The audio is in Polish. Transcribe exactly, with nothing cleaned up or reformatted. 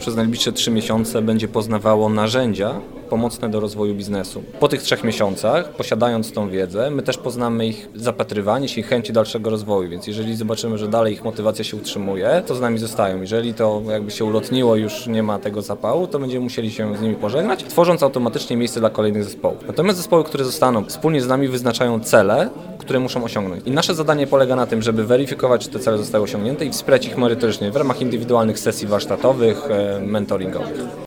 przez najbliższe trzy miesiące będzie poznawało narzędzia pomocne do rozwoju biznesu. Po tych trzech miesiącach, posiadając tą wiedzę, my też poznamy ich zapatrywanie się i chęci dalszego rozwoju, więc jeżeli zobaczymy, że dalej ich motywacja się utrzymuje, to z nami zostają. Jeżeli to jakby się ulotniło, już nie ma tego zapału, to będziemy musieli się z nimi pożegnać, tworząc automatycznie miejsce dla kolejnych zespołów. Natomiast zespoły, które zostaną, wspólnie z nami wyznaczają cele, które muszą osiągnąć. I nasze zadanie polega na tym, żeby weryfikować, czy te cele zostały osiągnięte i wspierać ich merytorycznie w ramach indywidualnych sesji warsztatowych, mentoringowych.